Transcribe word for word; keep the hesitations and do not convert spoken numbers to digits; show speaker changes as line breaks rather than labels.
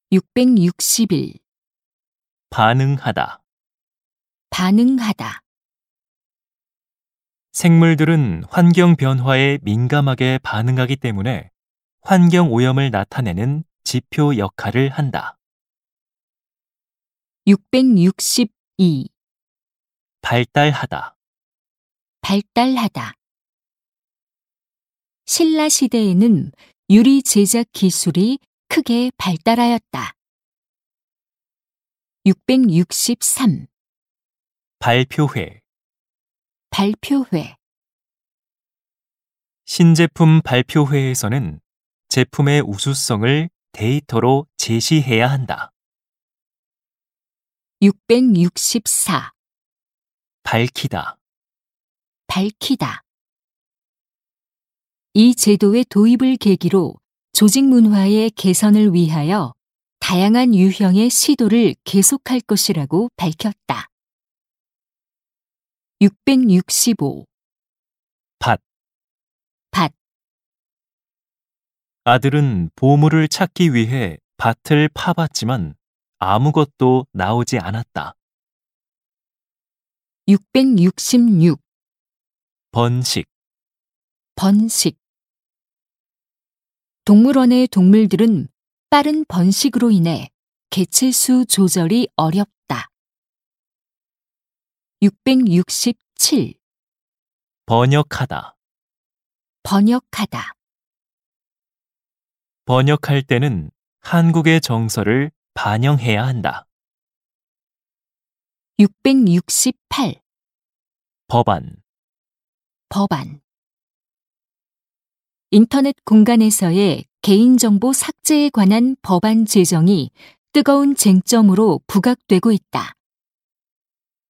육백육십일.
반응하다.
반응하다.
생물들은 환경 변화에 민감하게 반응하기 때문에 환경 오염을 나타내는 지표 역할을 한다.
육백육십이.
발달하다.
발달하다. 신라 시대에는 유리 제작 기술이 크게 발달하였다. 육백육십삼.
발표회.
발표회.
신제품 발표회에서는 제품의 우수성을 데이터로 제시해야 한다.
육백육십사.
밝히다.
밝히다. 이 제도의 도입을 계기로 조직 문화의 개선을 위하여 다양한 유형의 시도를 계속할 것이라고 밝혔다. 육백육십오.
밭.
밭.
아들은 보물을 찾기 위해 밭을 파봤지만 아무것도 나오지 않았다.
육백육십육.
번식.
번식. 동물원의 동물들은 빠른 번식으로 인해 개체수 조절이 어렵다. 육백육십칠.
번역하다.
번역하다.
번역할 때는 한국의 정서를 반영해야 한다.
육백육십팔.
법안.
법안. 인터넷 공간에서의 개인정보 삭제에 관한 법안 제정이 뜨거운 쟁점으로 부각되고 있다.